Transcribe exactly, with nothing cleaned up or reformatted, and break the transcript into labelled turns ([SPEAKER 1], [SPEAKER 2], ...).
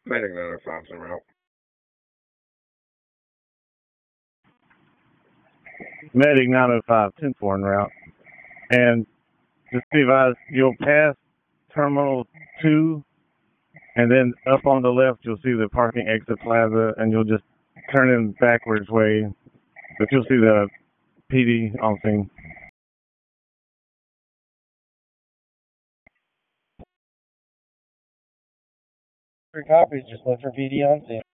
[SPEAKER 1] Medic nine oh five en route.
[SPEAKER 2] Medic nine oh five, ten four en route. And just be advised, you'll pass Terminal two, and then up on the left, you'll see the parking exit plaza, and you'll just turn in backwards way, but you'll see the P D on scene.
[SPEAKER 3] Three copies, just look for P D on scene.